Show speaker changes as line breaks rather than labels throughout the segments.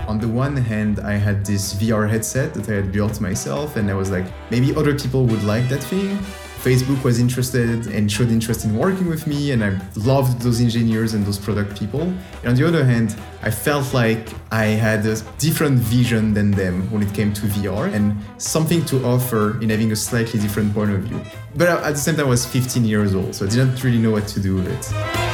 On the one hand, I had this VR headset that I had built myself, and I was like, maybe other people would like that thing. Facebook was interested and showed interest in working with me, and I loved those engineers and those product people. And on the other hand, I felt like I had a different vision than them when it came to VR and something to offer in having a slightly different point of view. But at the same time, I was 15 years old, so I didn't really know what to do with it.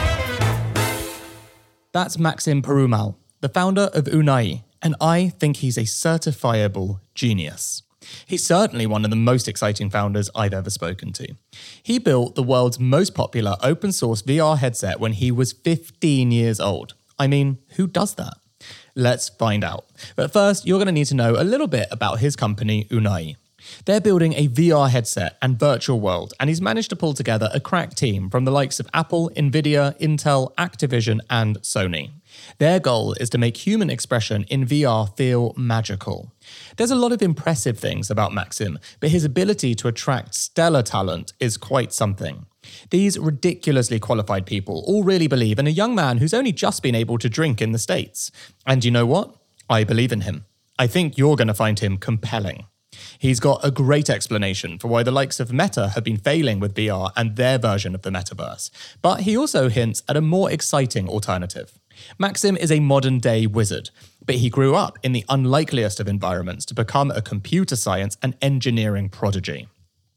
That's Maxime Perumal, the founder of Unai, and I think he's a certifiable genius. He's certainly one of the most exciting founders I've ever spoken to. He built the world's most popular open source VR headset when he was 15 years old. I mean, who does that? Let's find out. But first, you're going to need to know a little bit about his company, Unai. They're building a VR headset and virtual world, and he's managed to pull together a crack team from the likes of Apple, Nvidia, Intel, Activision, and Sony. Their goal is to make human expression in VR feel magical. There's a lot of impressive things about Maxime, but his ability to attract stellar talent is quite something. These ridiculously qualified people all really believe in a young man who's only just been able to drink in the States. And you know what? I believe in him. I think you're going to find him compelling. He's got a great explanation for why the likes of Meta have been failing with VR and their version of the metaverse. But he also hints at a more exciting alternative. Maxime is a modern-day wizard, but he grew up in the unlikeliest of environments to become a computer science and engineering prodigy.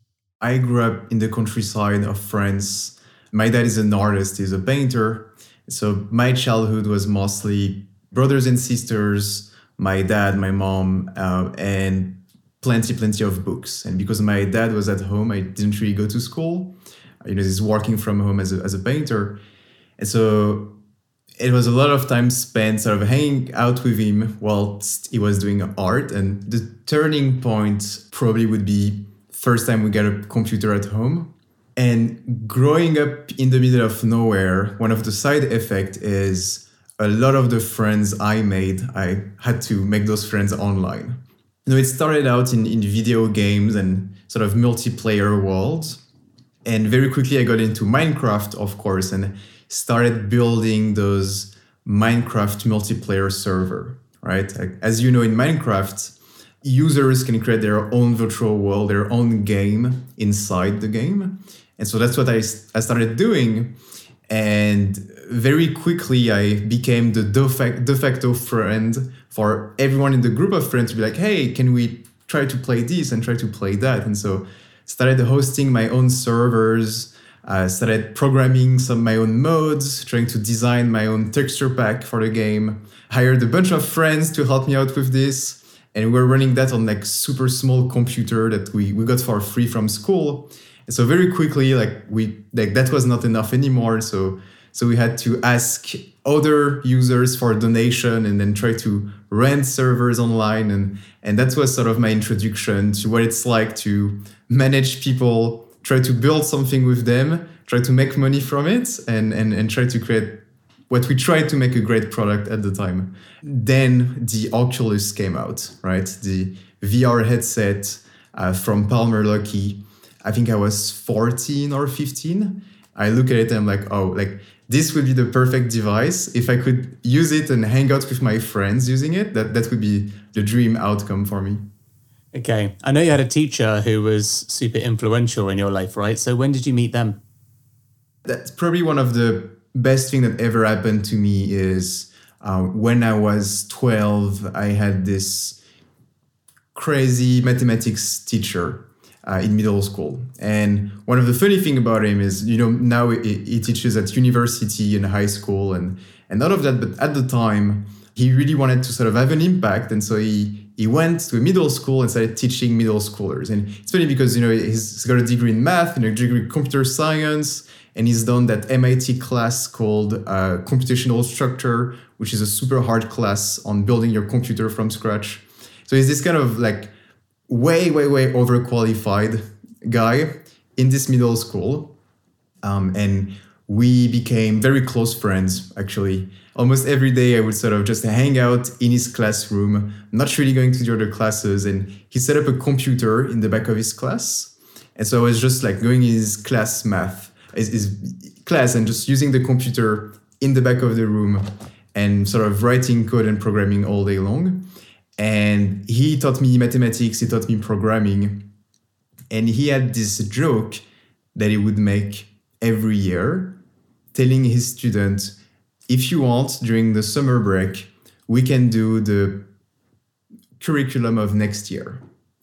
I grew up in the countryside of France. My dad is an artist, he's a painter. So my childhood was mostly brothers and sisters, my dad, my mom, and plenty of books. And because my dad was at home, I didn't really go to school. He's working from home as a painter. And so it was a lot of time spent sort of hanging out with him whilst he was doing art. And the turning point probably would be first time we got a computer at home. And growing up in the middle of nowhere, one of the side effects is a lot of the friends I made, I had to make those friends online. It started out in video games and sort of multiplayer worlds. And very quickly I got into Minecraft, of course, and started building those Minecraft multiplayer server, right? As you know, in Minecraft, users can create their own virtual world, their own game inside the game. And so that's what I started doing. And very quickly, I became the de facto friend for everyone in the group of friends to be like, hey, can we try to play this and try to play that? And so started hosting my own servers, started programming some of my own modes, trying to design my own texture pack for the game, hired a bunch of friends to help me out with this. And we're running that on like super small computer that we got for free from school. And so very quickly, that was not enough anymore. So we had to ask other users for a donation and then try to rent servers online. And that was sort of my introduction to what it's like to manage people, try to build something with them, try to make money from it, and try to create what we tried to make a great product at the time. Then the Oculus came out, right? The VR headset from Palmer Luckey. I think I was 14 or 15. I look at it and I'm like, oh, this would be the perfect device. If I could use it and hang out with my friends using it, that would be the dream outcome for me.
Okay. I know you had a teacher who was super influential in your life, right? So when did you meet them?
That's probably one of the best thing that ever happened to me is when I was 12, I had this crazy mathematics teacher in middle school. And one of the funny thing about him is, now he teaches at university and high school and all of that. But at the time, he really wanted to sort of have an impact. And so he went to a middle school and started teaching middle schoolers. And it's funny because, he's got a degree in math and a degree in computer science. And he's done that MIT class called Computational Structure, which is a super hard class on building your computer from scratch. So he's this kind of way overqualified guy in this middle school. And we became very close friends, actually. Almost every day I would sort of just hang out in his classroom, not really going to the other classes. And he set up a computer in the back of his class. And so I was just going in his class and just using the computer in the back of the room and sort of writing code and programming all day long. And he taught me mathematics, he taught me programming. And he had this joke that he would make every year, telling his students, if you want, during the summer break, we can do the curriculum of next year.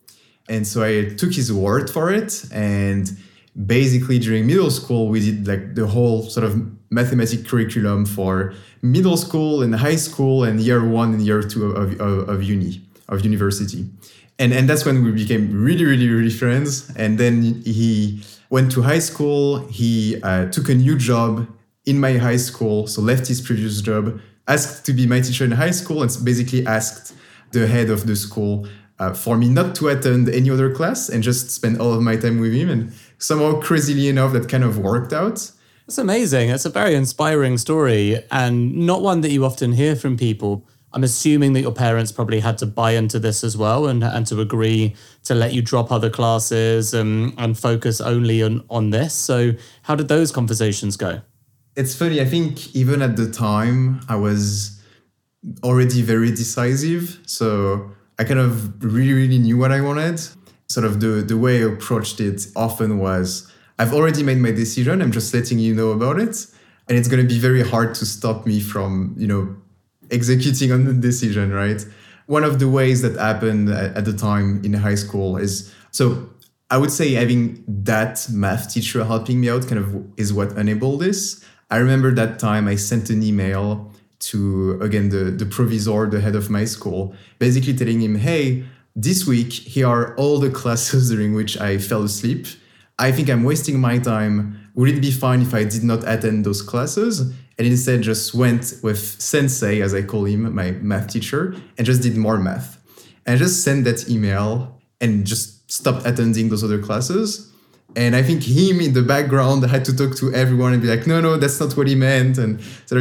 And so I took his word for it. And basically during middle school, we did like the whole sort of mathematics curriculum for middle school and high school and year 1 and year 2 of university. And that's when we became really, really, really friends. And then he went to high school. He took a new job in my high school. So left his previous job, asked to be my teacher in high school, and basically asked the head of the school for me not to attend any other class and just spend all of my time with him. And somehow, crazily enough, that kind of worked out.
That's amazing. It's a very inspiring story and not one that you often hear from people. I'm assuming that your parents probably had to buy into this as well and to agree to let you drop other classes and focus only on this. So how did those conversations go?
It's funny. I think even at the time, I was already very decisive. So I kind of really, really knew what I wanted. Sort of the way I approached it often was, I've already made my decision. I'm just letting you know about it. And it's going to be very hard to stop me from, executing on the decision, right? One of the ways that happened at the time in high school is, so I would say having that math teacher helping me out kind of is what enabled this. I remember that time I sent an email to, again, the provisor, the head of my school, basically telling him, hey, this week, here are all the classes during which I fell asleep. I think I'm wasting my time. Would it be fine if I did not attend those classes? And instead just went with Sensei, as I call him, my math teacher, and just did more math. And I just sent that email and just stopped attending those other classes. And I think him in the background had to talk to everyone and be like, no, that's not what he meant. And sort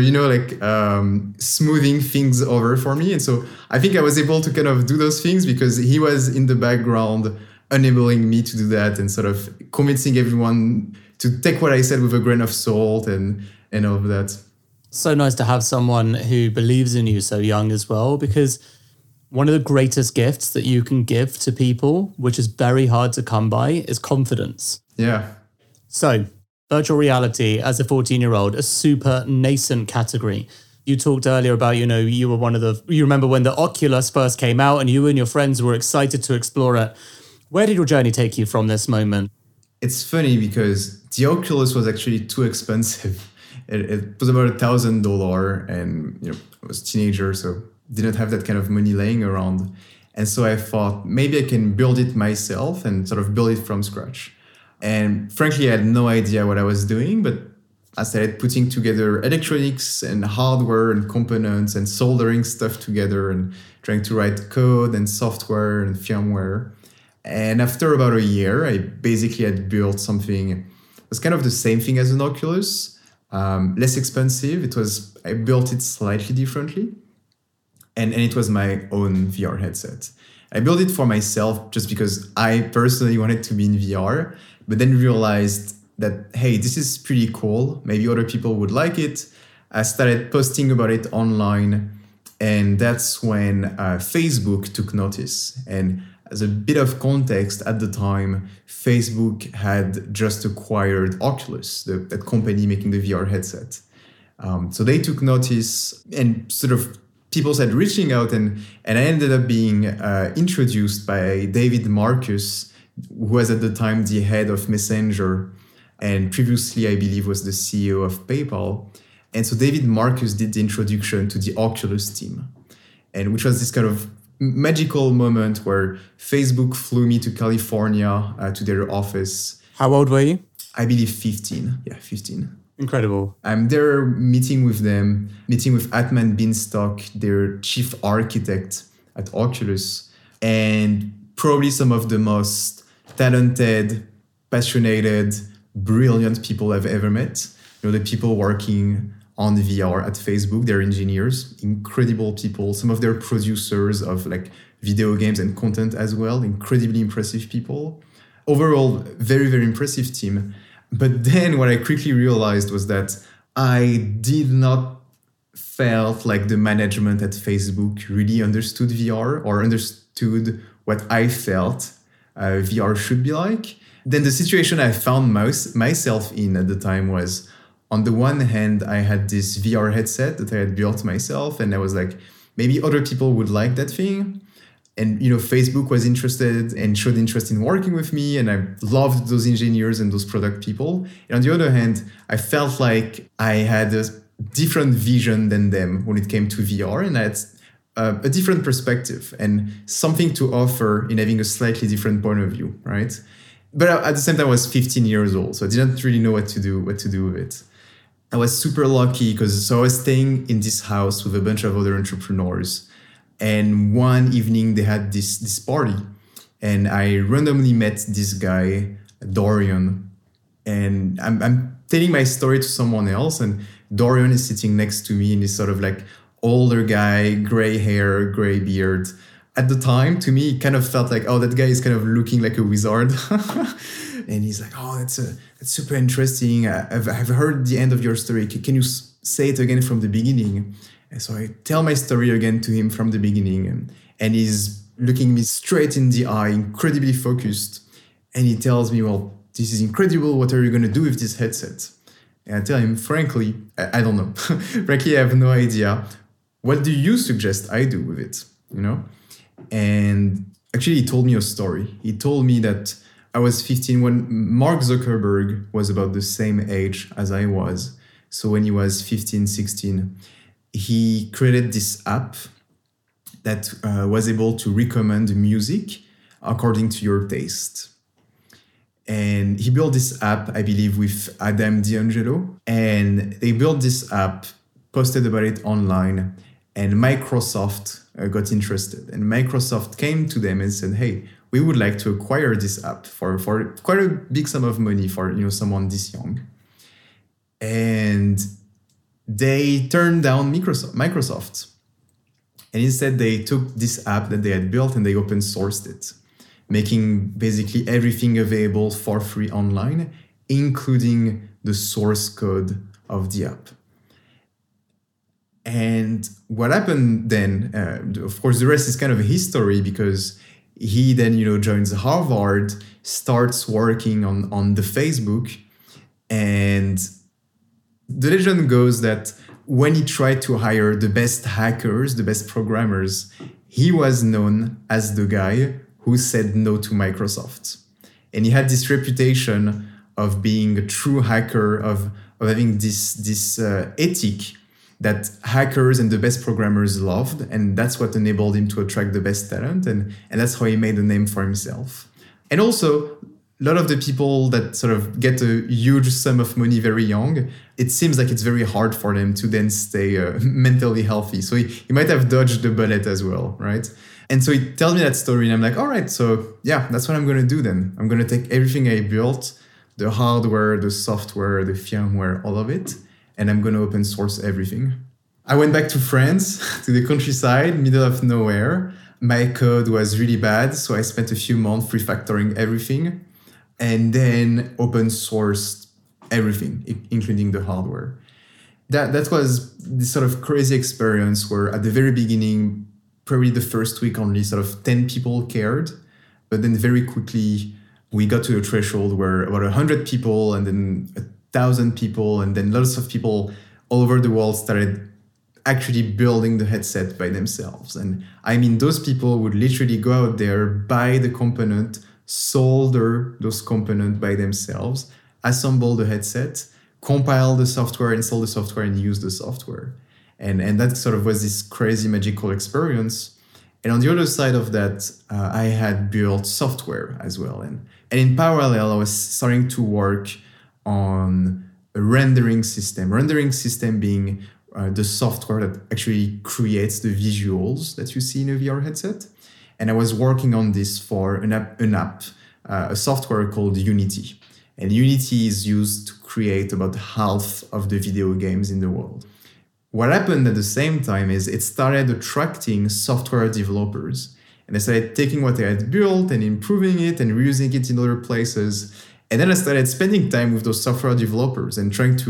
of, smoothing things over for me. And so I think I was able to kind of do those things because he was in the background enabling me to do that and sort of convincing everyone to take what I said with a grain of salt and all of that.
So nice to have someone who believes in you so young as well, because one of the greatest gifts that you can give to people, which is very hard to come by, is confidence.
Yeah.
So virtual reality as a 14-year-old, a super nascent category. You talked earlier about, you were you remember when the Oculus first came out and you and your friends were excited to explore it. Where did your journey take you from this moment?
It's funny because the Oculus was actually too expensive. It was about $1,000 and I was a teenager, so didn't have that kind of money laying around. And so I thought maybe I can build it myself and sort of build it from scratch. And frankly, I had no idea what I was doing, but I started putting together electronics and hardware and components and soldering stuff together and trying to write code and software and firmware. And after about a year, I basically had built something that was kind of the same thing as an Oculus. Less expensive. I built it slightly differently. And it was my own VR headset. I built it for myself just because I personally wanted to be in VR, but then realized that, hey, this is pretty cool. Maybe other people would like it. I started posting about it online. And that's when Facebook took notice. And as a bit of context, at the time, Facebook had just acquired Oculus, that company making the VR headset. So they took notice and sort of people started reaching out and I ended up being introduced by David Marcus, who was at the time the head of Messenger and previously, I believe, was the CEO of PayPal. And so David Marcus did the introduction to the Oculus team, and which was this kind of magical moment where Facebook flew me to California to their office.
How old were you?
I believe 15. Yeah, 15.
Incredible.
I'm there meeting with Atman Binstock, their chief architect at Oculus, and probably some of the most talented, passionate, brilliant people I've ever met. The people working on VR at Facebook, they're engineers, incredible people, some of their producers of video games and content as well, incredibly impressive people. Overall, very, very impressive team. But then what I quickly realized was that I did not felt like the management at Facebook really understood VR or understood what I felt VR should be like. Then the situation I found myself in at the time was, on the one hand, I had this VR headset that I had built myself, and I was like, maybe other people would like that thing. And, Facebook was interested and showed interest in working with me, and I loved those engineers and those product people. And on the other hand, I felt like I had a different vision than them when it came to VR, and I had a different perspective and something to offer in having a slightly different point of view, right? But at the same time, I was 15 years old, so I didn't really know what to do with it. I was super lucky because I was staying in this house with a bunch of other entrepreneurs. And one evening they had this party, and I randomly met this guy, Dorian, and I'm telling my story to someone else, and Dorian is sitting next to me, and he's sort of like older guy, gray hair, gray beard. At the time, to me, it kind of felt like, oh, that guy is kind of looking like a wizard. And he's like, oh, that's super interesting. I've heard the end of your story. Can you say it again from the beginning? And so I tell my story again to him from the beginning, and he's looking me straight in the eye, incredibly focused. And he tells me, well, this is incredible. What are you going to do with this headset? And I tell him, frankly, I don't know. Frankly, I have no idea. What do you suggest I do with it? And actually, he told me a story. He told me that I was 15 when Mark Zuckerberg was about the same age as I was. So when he was 15, 16, he created this app that was able to recommend music according to your taste. And he built this app, I believe, with Adam D'Angelo. And they built this app, posted about it online, and Microsoft got interested. And Microsoft came to them and said, hey, we would like to acquire this app for quite a big sum of money for someone this young. And they turned down Microsoft. And instead, they took this app that they had built and they open sourced it, making basically everything available for free online, including the source code of the app. And what happened then, of course, the rest is kind of a history, because he then, joins Harvard, starts working on the Facebook, and the legend goes that when he tried to hire the best hackers, the best programmers, he was known as the guy who said no to Microsoft. And he had this reputation of being a true hacker, of having this ethic that hackers and the best programmers loved. And that's what enabled him to attract the best talent. And that's how he made a name for himself. And also, a lot of the people that sort of get a huge sum of money very young, it seems like it's very hard for them to then stay mentally healthy. So he might have dodged the bullet as well, right? And so he tells me that story, and I'm like, all right, so yeah, that's what I'm going to do then. I'm going to take everything I built, the hardware, the software, the firmware, all of it, and I'm going to open source everything. I went back to France, to the countryside, middle of nowhere. My code was really bad, so I spent a few months refactoring everything, and then open sourced everything, including the hardware. That was this sort of crazy experience where at the very beginning, probably the first week only sort of 10 people cared, but then very quickly we got to a threshold where about 100 people and then 1,000 people and then lots of people all over the world started actually building the headset by themselves. And I mean, those people would literally go out there, buy the component, solder those components by themselves, assemble the headset, compile the software, install the software, and use the software. And that sort of was this crazy magical experience. And on the other side of that, I had built software as well. And in parallel, I was starting to work on a rendering system being the software that actually creates the visuals that you see in a VR headset. And I was working on this for an app, a software called Unity. And Unity is used to create about half of the video games in the world. What happened at the same time is it started attracting software developers. And I started taking what I had built and improving it and reusing it in other places. And then I started spending time with those software developers and trying to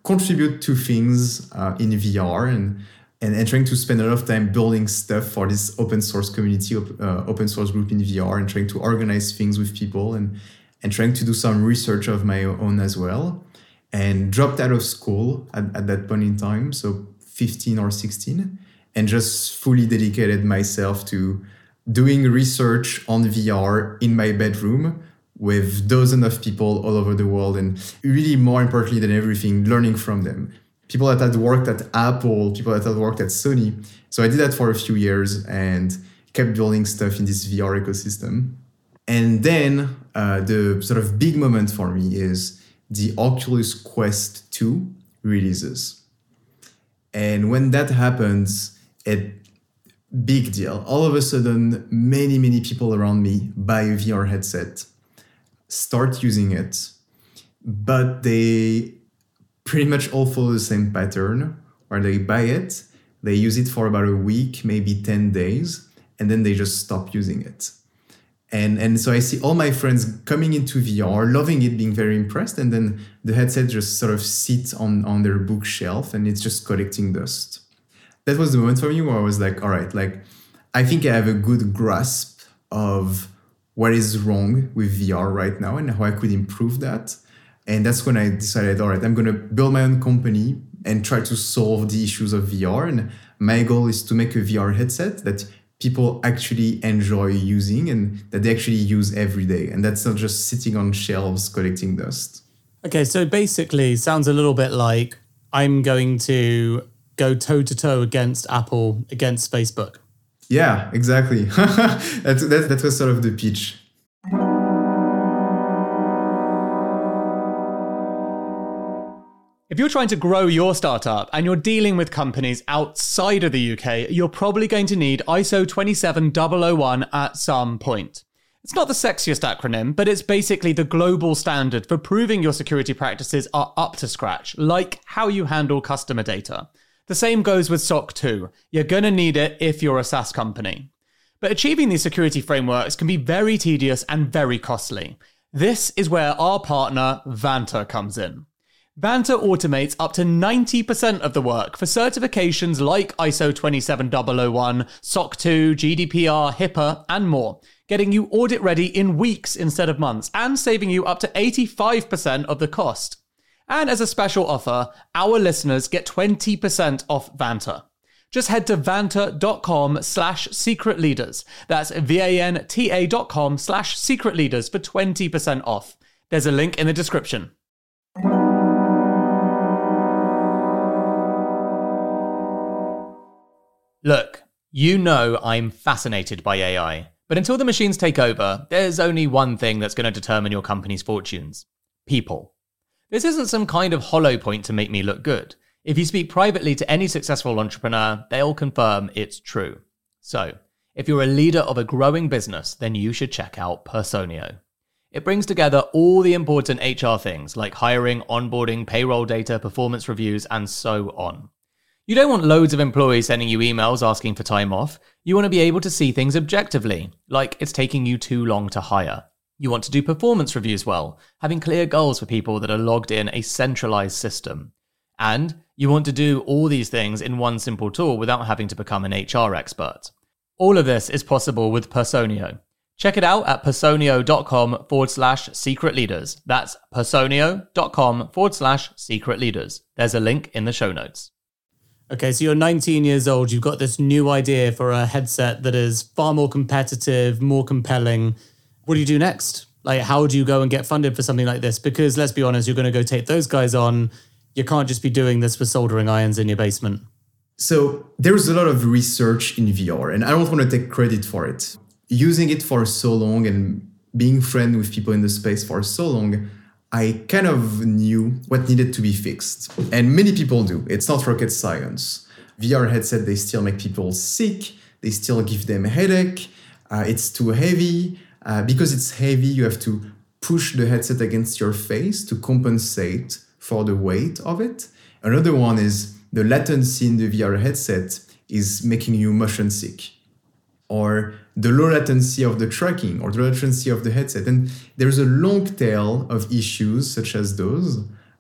contribute to things in VR and trying to spend a lot of time building stuff for this open source community, open source group in VR, and trying to organize things with people and trying to do some research of my own as well. And dropped out of school at that point in time, so 15 or 16, and just fully dedicated myself to doing research on VR in my bedroom with dozens of people all over the world, and really, more importantly than everything, learning from them. People that had worked at Apple, people that had worked at Sony. So I did that for a few years and kept building stuff in this VR ecosystem. And then the sort of big moment for me is the Oculus Quest 2 releases. And when that happens, big deal. All of a sudden, many people around me buy a VR headset, start using it, but they pretty much all follow the same pattern, where they buy it, they use it for about a week, maybe 10 days, and then they just stop using it. And so I see all my friends coming into VR, loving it, being very impressed, and then the headset just sort of sits on their bookshelf and it's just collecting dust. That was the moment for me where I was like, all right, like I think I have a good grasp of what is wrong with VR right now and how I could improve that. And that's when I decided, all right, I'm going to build my own company and try to solve the issues of VR. And my goal is to make a VR headset that people actually enjoy using and that they actually use every day. And that's not just sitting on shelves collecting dust.
Okay, so basically sounds a little bit like I'm going to go toe-to-toe against Apple, against Facebook.
Yeah, exactly. that was sort of the pitch.
If you're trying to grow your startup and you're dealing with companies outside of the UK, you're probably going to need ISO 27001 at some point. It's not the sexiest acronym, but it's basically the global standard for proving your security practices are up to scratch, like how you handle customer data. The same goes with SOC 2. You're going to need it if you're a SaaS company. But achieving these security frameworks can be very tedious and very costly. This is where our partner, Vanta, comes in. Vanta automates up to 90% of the work for certifications like ISO 27001, SOC 2, GDPR, HIPAA, and more, getting you audit ready in weeks instead of months, and saving you up to 85% of the cost. And as a special offer, our listeners get 20% off Vanta. Just head to vanta.com/secretleaders. That's VANTA.com/secretleaders for 20% off. There's a link in the description. Look, you know I'm fascinated by AI, but until the machines take over, there's only one thing that's going to determine your company's fortunes: people. This isn't some kind of hollow point to make me look good. If you speak privately to any successful entrepreneur, they'll confirm it's true. So, if you're a leader of a growing business, then you should check out Personio. It brings together all the important HR things like hiring, onboarding, payroll data, performance reviews, and so on. You don't want loads of employees sending you emails asking for time off. You want to be able to see things objectively, like it's taking you too long to hire. You want to do performance reviews well, having clear goals for people that are logged in a centralized system. And you want to do all these things in one simple tool without having to become an HR expert. All of this is possible with Personio. Check it out at personio.com/secretleaders. That's personio.com/secretleaders. There's a link in the show notes.
Okay, so you're 19 years old. You've got this new idea for a headset that is far more competitive, more compelling. What do you do next? Like, how do you go and get funded for something like this? Because let's be honest, you're going to go take those guys on. You can't just be doing this with soldering irons in your basement.
So there's a lot of research in VR, and I don't want to take credit for it. Using it for so long and being friends with people in the space for so long, I kind of knew what needed to be fixed. And many people do. It's not rocket science. VR headset, they still make people sick. They still give them a headache. It's too heavy. Because it's heavy, you have to push the headset against your face to compensate for the weight of it. Another one is the latency in the VR headset is making you motion sick. Or the low latency of the tracking or the latency of the headset. And there's a long tail of issues such as those.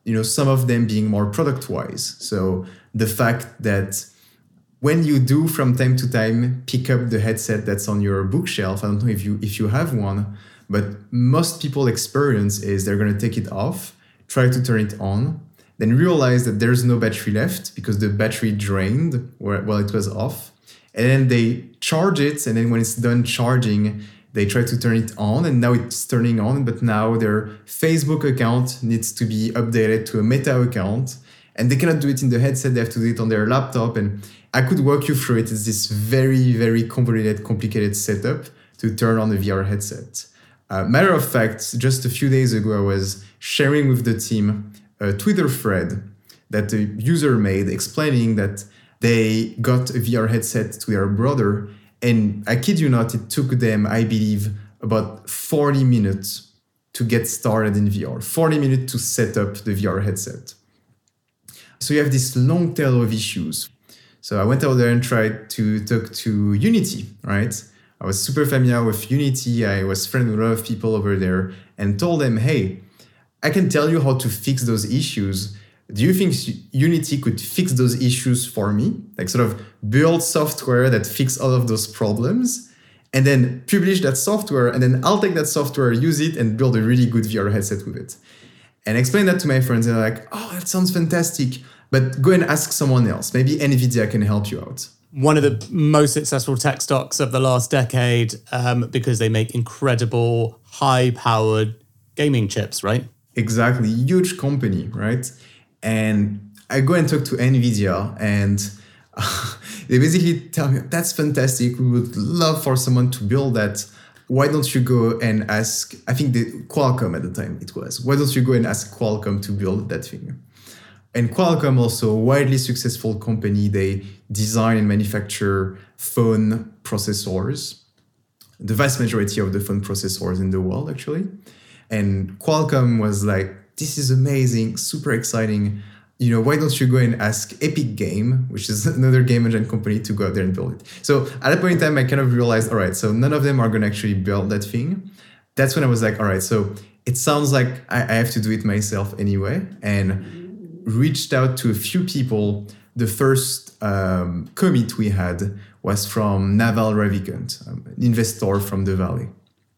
some of them being more product wise. So the fact that when you do from time to time pick up the headset that's on your bookshelf, I don't know if you have one, but most people experience is they're going to take it off, try to turn it on, then realize that there's no battery left because the battery drained while it was off. And then they charge it, and then when it's done charging, they try to turn it on, and now it's turning on, but now their Facebook account needs to be updated to a Meta account, and they cannot do it in the headset, they have to do it on their laptop. And I could walk you through it. It's this very, very complicated setup to turn on a VR headset. Matter of fact, just a few days ago, I was sharing with the team a Twitter thread that a user made explaining that they got a VR headset to their brother, and I kid you not, it took them, I believe, about 40 minutes to get started in VR, 40 minutes to set up the VR headset. So you have this long tail of issues. So I went out there and tried to talk to Unity, right? I was super familiar with Unity. I was friends with a lot of people over there and told them, hey, I can tell you how to fix those issues. Do you think Unity could fix those issues for me? Like sort of build software that fix all of those problems and then publish that software, and then I'll take that software, use it, and build a really good VR headset with it. And explain that to my friends, and they're like, oh, that sounds fantastic, but go and ask someone else. Maybe NVIDIA can help you out.
One of the most successful tech stocks of the last decade, because they make incredible high-powered gaming chips, right?
Exactly, huge company, right? And I go and talk to NVIDIA, and they basically tell me, that's fantastic, we would love for someone to build that. Why don't you go and ask, I think Qualcomm at the time it was, why don't you go and ask Qualcomm to build that thing? And Qualcomm, also a widely successful company, they design and manufacture phone processors, the vast majority of the phone processors in the world, actually. And Qualcomm was like, this is amazing, super exciting. Why don't you go and ask Epic Game, which is another game engine company, to go out there and build it? So at that point in time, I kind of realized, all right, so none of them are going to actually build that thing. That's when I was like, all right, so it sounds like I have to do it myself anyway. And reached out to a few people. The first commit we had was from Naval Ravikant, an investor from the Valley.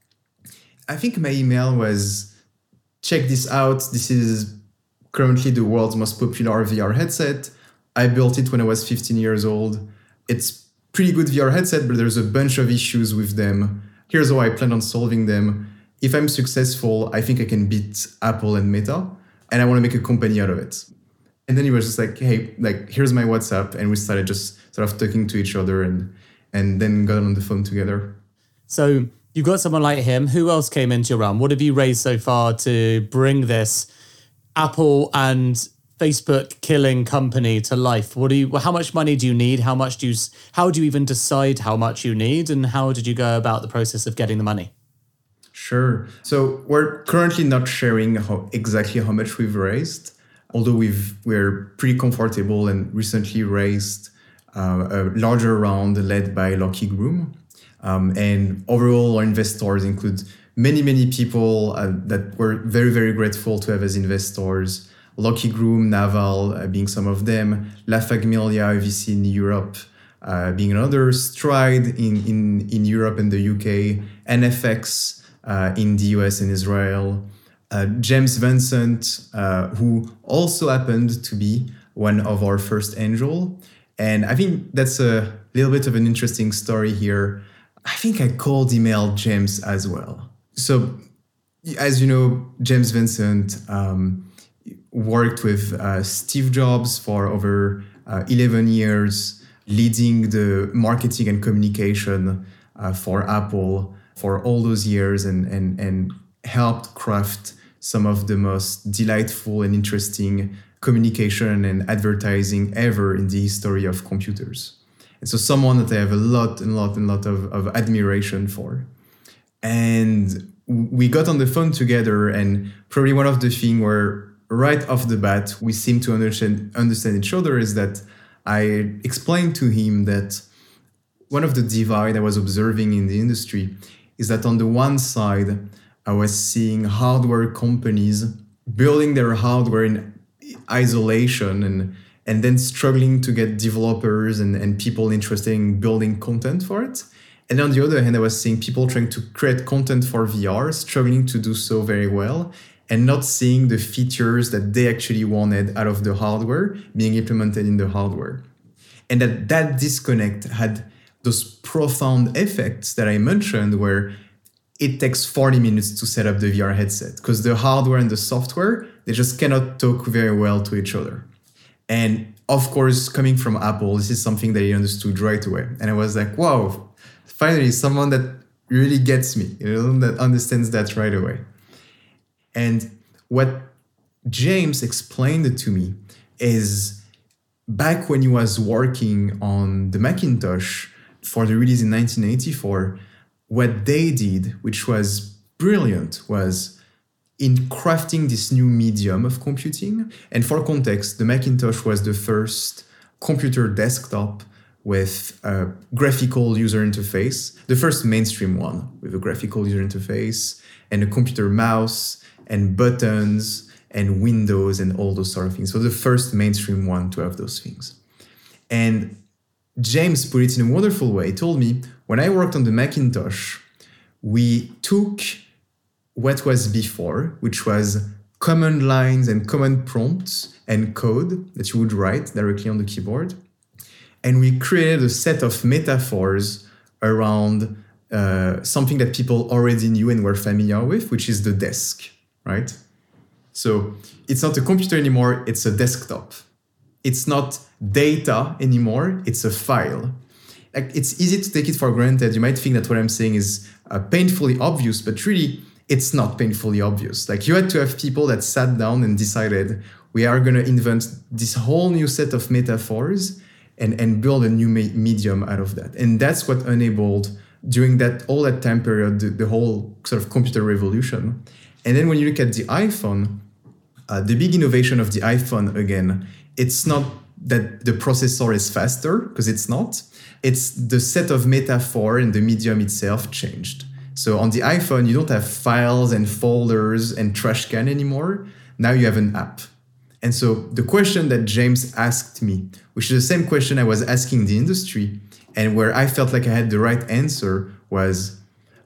I think my email was, check this out. This is currently the world's most popular VR headset. I built it when I was 15 years old. It's pretty good VR headset, but there's a bunch of issues with them. Here's how I plan on solving them. If I'm successful, I think I can beat Apple and Meta, and I want to make a company out of it. And then he was just like, hey, here's my WhatsApp. And we started just sort of talking to each other and then got on the phone together.
So you've got someone like him. Who else came into your realm? What have you raised so far to bring this Apple and Facebook killing company to life? How much money do you need? How do you even decide how much you need? And how did you go about the process of getting the money?
Sure. So we're currently not sharing exactly how much we've raised, although we're pretty comfortable and recently raised a larger round led by Lockheed Groom. And overall, our investors include many, many people that we're very, very grateful to have as investors. Lockheed Groom, Naval being some of them, La Famiglia, VC in Europe being another, Stride in Europe and the UK, NFX in the US and Israel, James Vincent, who also happened to be one of our first angel. And I think that's a little bit of an interesting story here. I think I emailed James as well. So, as you know, James Vincent worked with Steve Jobs for over 11 years, leading the marketing and communication for Apple for all those years, and helped craft some of the most delightful and interesting communication and advertising ever in the history of computers. And so someone that I have a lot of admiration for. And we got on the phone together, and probably one of the things where right off the bat we seem to understand each other is that I explained to him that one of the divide I was observing in the industry is that on the one side, I was seeing hardware companies building their hardware in isolation and then struggling to get developers and people interested in building content for it. And on the other hand, I was seeing people trying to create content for VR, struggling to do so very well, and not seeing the features that they actually wanted out of the hardware being implemented in the hardware. And that disconnect had those profound effects that I mentioned, where it takes 40 minutes to set up the VR headset because the hardware and the software, they just cannot talk very well to each other. And of course, coming from Apple, this is something that I understood right away. And I was like, wow, finally, someone that really gets me, that understands that right away. And what James explained to me is back when he was working on the Macintosh for the release in 1984, what they did, which was brilliant, was in crafting this new medium of computing. And for context, the Macintosh was the first computer desktop with a graphical user interface, the first mainstream one with a graphical user interface and a computer mouse and buttons and windows and all those sort of things. So the first mainstream one to have those things. And James put it in a wonderful way. He told me, when I worked on the Macintosh, we took what was before, which was command lines and command prompts and code that you would write directly on the keyboard. And we created a set of metaphors around something that people already knew and were familiar with, which is the desk, right? So it's not a computer anymore, it's a desktop. It's not data anymore, it's a file. Like, it's easy to take it for granted. You might think that what I'm saying is painfully obvious, but really, it's not painfully obvious. Like, you had to have people that sat down and decided, we are going to invent this whole new set of metaphors and build a new medium out of that. And that's what enabled, during all that time period, the whole sort of computer revolution. And then when you look at the iPhone, the big innovation of the iPhone, again, it's not that the processor is faster, because it's not. It's the set of metaphor and the medium itself changed. So on the iPhone, you don't have files and folders and trash can anymore. Now you have an app. And so the question that James asked me, which is the same question I was asking the industry, and where I felt like I had the right answer, was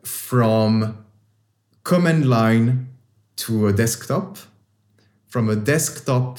from command line to a desktop, from a desktop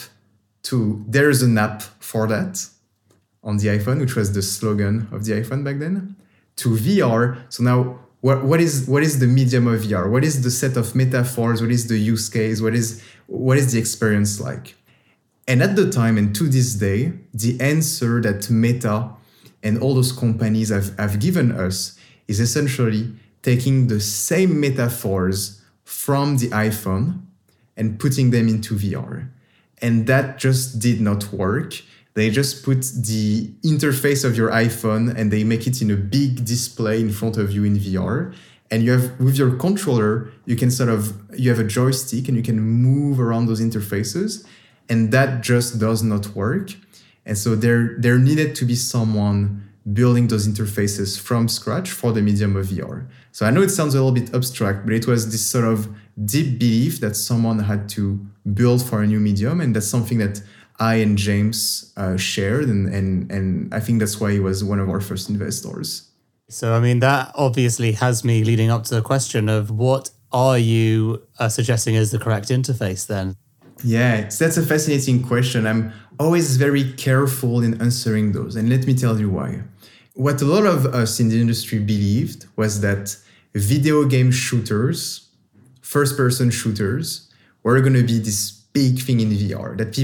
to there's an app for that on the iPhone, which was the slogan of the iPhone back then, to VR. So now what is the medium of VR? What is the set of metaphors? What is the use case? What is the experience like? And at the time, and to this day, the answer that Meta and all those companies have given us is essentially taking the same metaphors from the iPhone and putting them into VR. And that just did not work. They just put the interface of your iPhone and they make it in a big display in front of you in VR. And you have, with your controller, you have a joystick and you can move around those interfaces. And that just does not work. And so there needed to be someone building those interfaces from scratch for the medium of VR. So I know it sounds a little bit abstract, but it was this sort of deep belief that someone had to build for a new medium. And that's something that I and James shared. And I think that's why he was one of our first investors.
So, I mean, that obviously has me leading up to the question of what are you suggesting is the correct interface then?
Yeah, that's a fascinating question. I'm always very careful in answering those. And let me tell you why. What a lot of us in the industry believed was that video game shooters, first-person shooters, were going to be this big thing in VR. That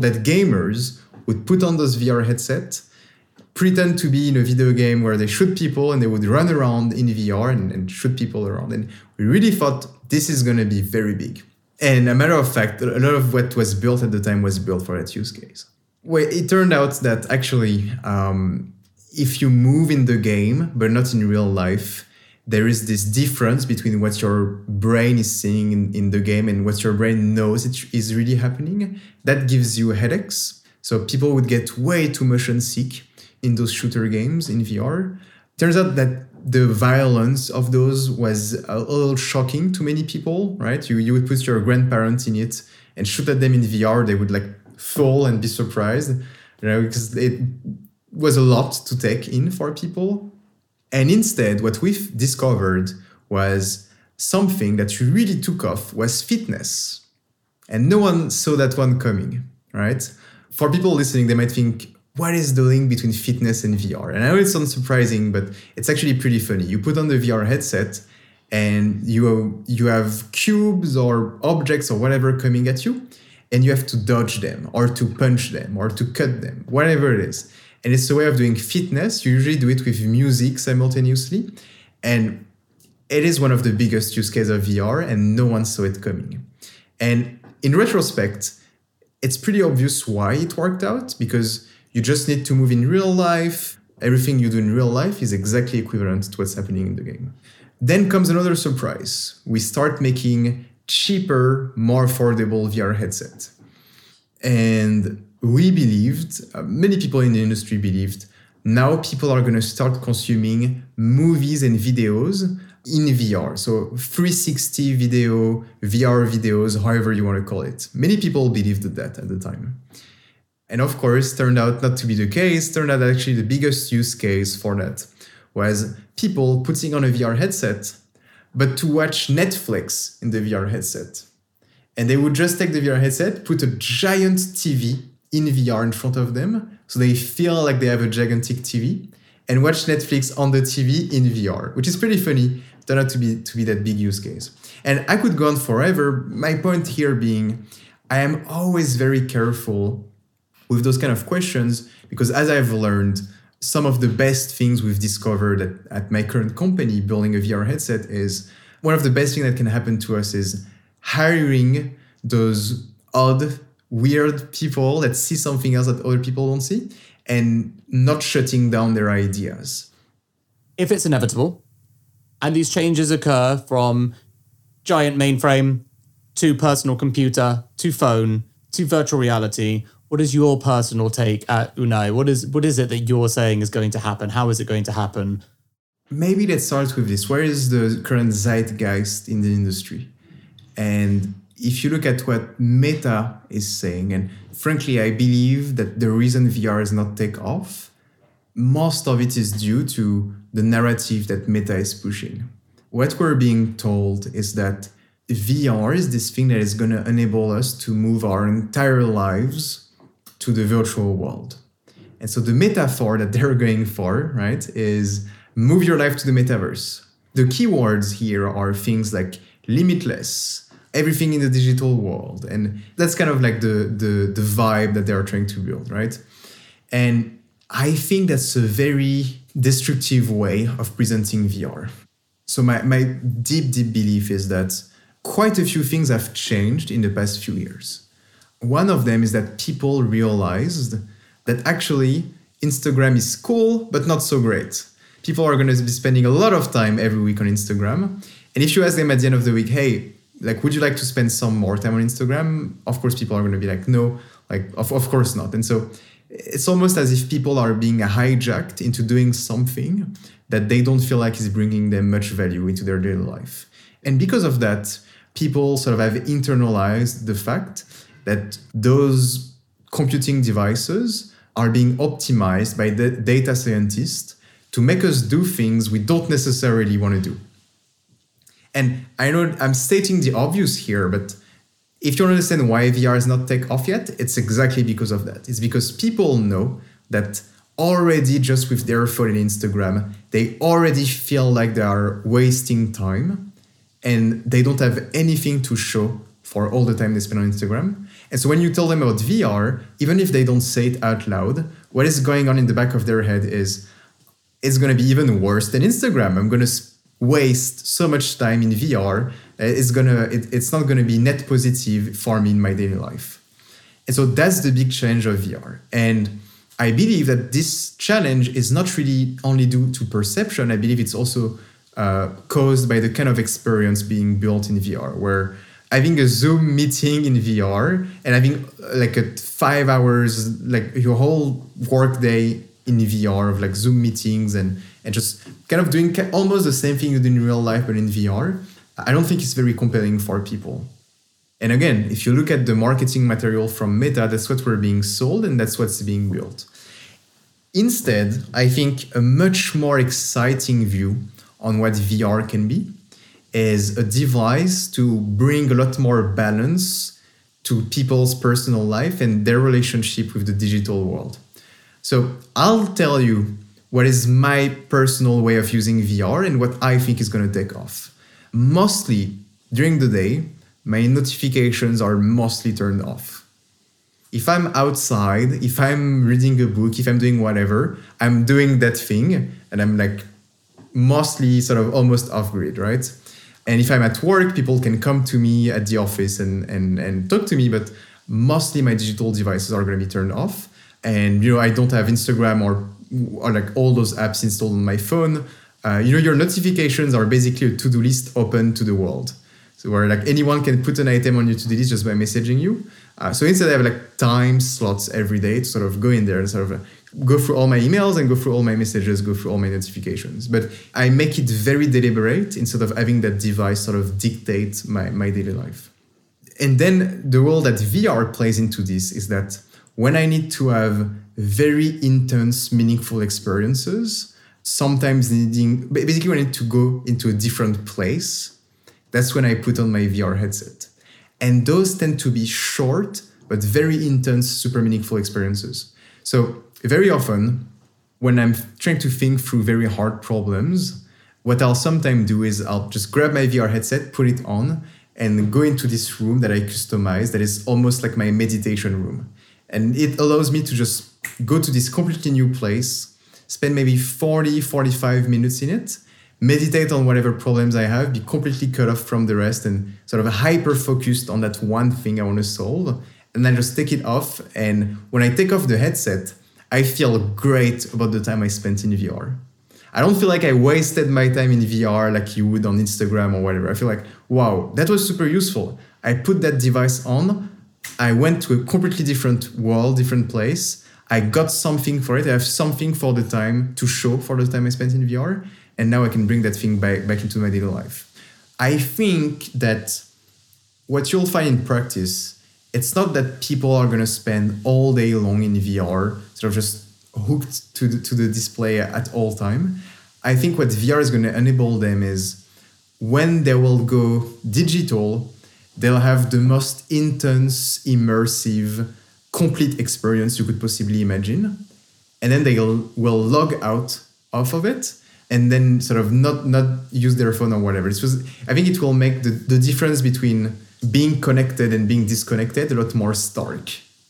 gamers would put on those VR headsets, pretend to be in a video game where they shoot people and they would run around in VR and shoot people around. And we really thought this is going to be very big. And a matter of fact, a lot of what was built at the time was built for that use case. Well, it turned out that actually, if you move in the game, but not in real life, there is this difference between what your brain is seeing in the game and what your brain knows is really happening. That gives you headaches. So people would get way too motion sick in those shooter games in VR. Turns out that the violence of those was a little shocking to many people, right? You would put your grandparents in it and shoot at them in VR. They would fall and be surprised, because it was a lot to take in for people. And instead, what we've discovered was something that really took off was fitness. And no one saw that one coming, right? For people listening, they might think, what is the link between fitness and VR? And I know it sounds surprising, but it's actually pretty funny. You put on the VR headset and you have cubes or objects or whatever coming at you, and you have to dodge them or to punch them or to cut them, whatever it is. And it's a way of doing fitness. You usually do it with music simultaneously. And it is one of the biggest use cases of VR, and no one saw it coming. And in retrospect, it's pretty obvious why it worked out, because you just need to move in real life. Everything you do in real life is exactly equivalent to what's happening in the game. Then comes another surprise. We start making cheaper, more affordable VR headsets. And we believed, many people in the industry believed, now people are going to start consuming movies and videos in VR. So 360 video, VR videos, however you want to call it. Many people believed that at the time. And of course, turned out not to be the case. Turned out actually the biggest use case for that was people putting on a VR headset, but to watch Netflix in the VR headset. And they would just take the VR headset, put a giant TV in VR in front of them, so they feel like they have a gigantic TV, and watch Netflix on the TV in VR, which is pretty funny. Turned out to be that big use case. And I could go on forever. My point here being, I am always very careful with those kind of questions, because as I've learned, some of the best things we've discovered at my current company, building a VR headset, is one of the best things that can happen to us is hiring those odd, weird people that see something else that other people don't see, and not shutting down their ideas.
If it's inevitable, and these changes occur from giant mainframe to personal computer to phone to virtual reality, what is your personal take at Unai? What is it that you're saying is going to happen? How is it going to happen?
Maybe let's start with this. Where is the current zeitgeist in the industry? And if you look at what Meta is saying, and frankly, I believe that the reason VR does not take off, most of it is due to the narrative that Meta is pushing. What we're being told is that VR is this thing that is going to enable us to move our entire lives to the virtual world. And so the metaphor that they're going for, right, is move your life to the metaverse. The keywords here are things like limitless, everything in the digital world. And that's kind of like the vibe that they're trying to build, right? And I think that's a very destructive way of presenting VR. So my deep belief is that quite a few things have changed in the past few years. One of them is that people realized that actually Instagram is cool, but not so great. People are going to be spending a lot of time every week on Instagram. And if you ask them at the end of the week, hey, like, would you like to spend some more time on Instagram? Of course, people are going to be like, no, like, of course not. And so it's almost as if people are being hijacked into doing something that they don't feel like is bringing them much value into their daily life. And because of that, people sort of have internalized the fact that those computing devices are being optimized by the data scientists to make us do things we don't necessarily want to do. And I know I'm stating the obvious here, but if you don't understand why VR has not taken off yet, it's exactly because of that. It's because people know that already just with their phone and Instagram, they already feel like they are wasting time and they don't have anything to show for all the time they spend on Instagram. And so when you tell them about VR, even if they don't say it out loud, what is going on in the back of their head is, it's going to be even worse than Instagram. I'm going to waste so much time in VR. It's not going to be net positive for me in my daily life. And so that's the big challenge of VR. And I believe that this challenge is not really only due to perception. I believe it's also caused by the kind of experience being built in VR, where having a Zoom meeting in VR and having like a 5 hours, like your whole work day in VR of like Zoom meetings and just kind of doing almost the same thing you do in real life, but in VR, I don't think it's very compelling for people. And again, if you look at the marketing material from Meta, that's what we're being sold and that's what's being built. Instead, I think a much more exciting view on what VR can be is a device to bring a lot more balance to people's personal life and their relationship with the digital world. So I'll tell you what is my personal way of using VR and what I think is going to take off. Mostly during the day, my notifications are mostly turned off. If I'm outside, if I'm reading a book, if I'm doing whatever, I'm doing that thing and I'm like mostly sort of almost off grid, right? And if I'm at work, people can come to me at the office and talk to me, but mostly my digital devices are going to be turned off. And, I don't have Instagram or like all those apps installed on my phone. Your notifications are basically a to-do list open to the world. So where like anyone can put an item on your to-do list just by messaging you. So instead I have like time slots every day to sort of go in there and sort of go through all my emails and go through all my messages, go through all my notifications. But I make it very deliberate instead of having that device sort of dictate my daily life. And then the role that VR plays into this is that when I need to have very intense, meaningful experiences, sometimes basically when I need to go into a different place, that's when I put on my VR headset. And those tend to be short, but very intense, super meaningful experiences. So very often, when I'm trying to think through very hard problems, what I'll sometimes do is I'll just grab my VR headset, put it on, and go into this room that I customize that is almost like my meditation room. And it allows me to just go to this completely new place, spend maybe 45 minutes in it, meditate on whatever problems I have, be completely cut off from the rest and sort of hyper-focused on that one thing I want to solve, and then just take it off. And when I take off the headset, I feel great about the time I spent in VR. I don't feel like I wasted my time in VR like you would on Instagram or whatever. I feel like, wow, that was super useful. I put that device on, I went to a completely different world, different place. I got something for it. I have something for the time to show for the time I spent in VR. And now I can bring that thing back into my daily life. I think that what you'll find in practice, it's not that people are going to spend all day long in VR, sort of just hooked to the display at all time. I think what VR is going to enable them is when they will go digital, they'll have the most intense, immersive, complete experience you could possibly imagine. And then they will log out off of it and then sort of not use their phone or whatever. I think it will make the difference between being connected and being disconnected a lot more stark.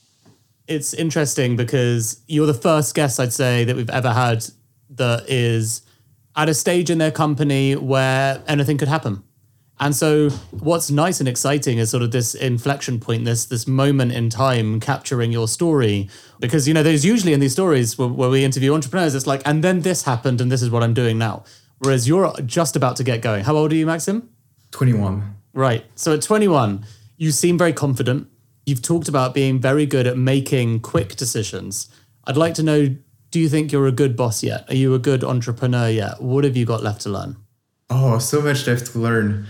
It's interesting because you're the first guest, I'd say, that we've ever had that is at a stage in their company where anything could happen. And so what's nice and exciting is sort of this inflection point, this moment in time capturing your story. Because, there's usually in these stories where we interview entrepreneurs, it's like, and then this happened and this is what I'm doing now. Whereas you're just about to get going. How old are you, Maxim?
21.
Right. So at 21, you seem very confident. You've talked about being very good at making quick decisions. I'd like to know, do you think you're a good boss yet? Are you a good entrepreneur yet? What have you got left to learn?
Oh, so much left to learn.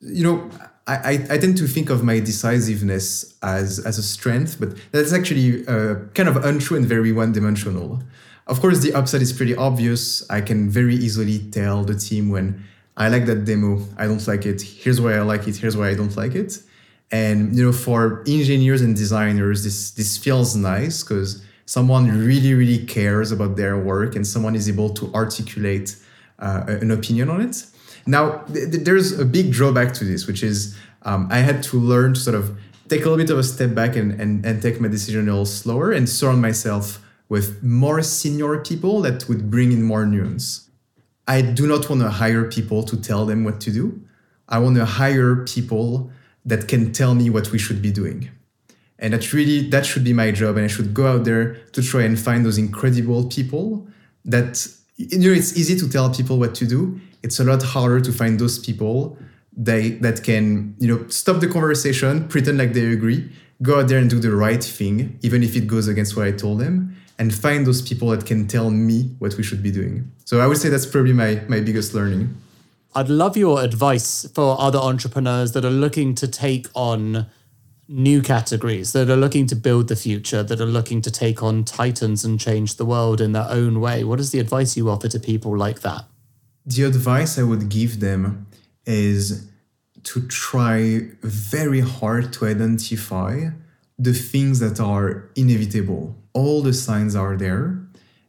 I tend to think of my decisiveness as a strength, but that's actually kind of untrue and very one-dimensional. Of course, the upside is pretty obvious. I can very easily tell the team when I like that demo, I don't like it, here's why I like it, here's why I don't like it. And, for engineers and designers, this feels nice because someone really, really cares about their work and someone is able to articulate an opinion on it. Now, there's a big drawback to this, which is I had to learn to sort of take a little bit of a step back and take my decision a little slower and surround myself with more senior people that would bring in more nuance. I do not want to hire people to tell them what to do. I want to hire people that can tell me what we should be doing. And that should be my job. And I should go out there to try and find those incredible people that, it's easy to tell people what to do. It's a lot harder to find those people that can, stop the conversation, pretend like they agree, go out there and do the right thing, even if it goes against what I told them, and find those people that can tell me what we should be doing. So I would say that's probably my biggest learning.
I'd love your advice for other entrepreneurs that are looking to take on new categories, that are looking to build the future, that are looking to take on titans and change the world in their own way? What is the advice you offer to people like that?
The advice I would give them is to try very hard to identify the things that are inevitable. All the signs are there,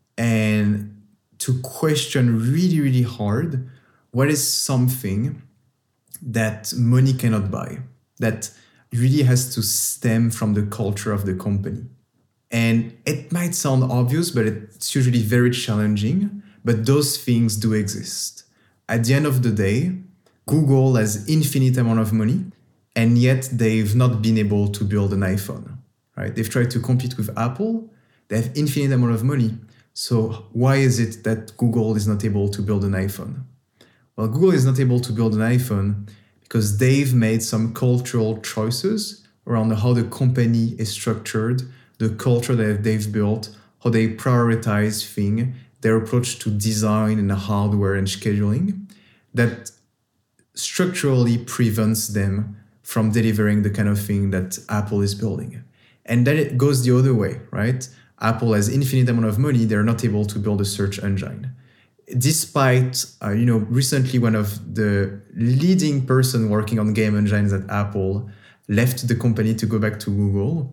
and to question really, really hard what is something that money cannot buy, that really has to stem from the culture of the company. And it might sound obvious, but it's usually very challenging, but those things do exist. At the end of the day, Google has infinite amount of money, and yet they've not been able to build an iPhone, right? They've tried to compete with Apple. They have infinite amount of money. So why is it that Google is not able to build an iPhone? Well, Google is not able to build an iPhone because they've made some cultural choices around how the company is structured, the culture that they've built, how they prioritize things, their approach to design and hardware and scheduling, that structurally prevents them from delivering the kind of thing that Apple is building. And then it goes the other way, right? Apple has infinite amount of money. They're not able to build a search engine. Despite, recently one of the leading person working on game engines at Apple left the company to go back to Google.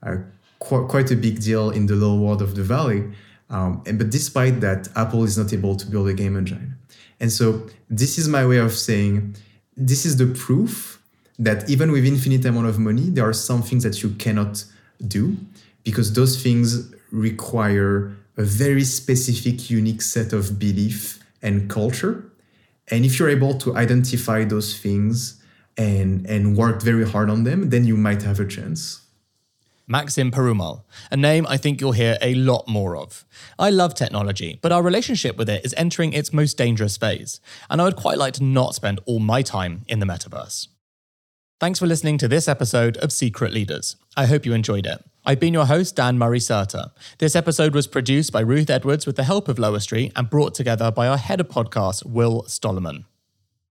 Quite a big deal in the low world of the valley. But despite that, Apple is not able to build a game engine. And so this is my way of saying, this is the proof that even with infinite amount of money, there are some things that you cannot do because those things require a very specific, unique set of belief and culture. And if you're able to identify those things and work very hard on them, then you might have a chance.
Maxim Perumal, a name I think you'll hear a lot more of. I love technology, but our relationship with it is entering its most dangerous phase, and I would quite like to not spend all my time in the metaverse. Thanks for listening to this episode of Secret Leaders. I hope you enjoyed it. I've been your host, Dan Murray-Serter. This episode was produced by Ruth Edwards with the help of Lower Street and brought together by our head of podcast, Will Stollerman.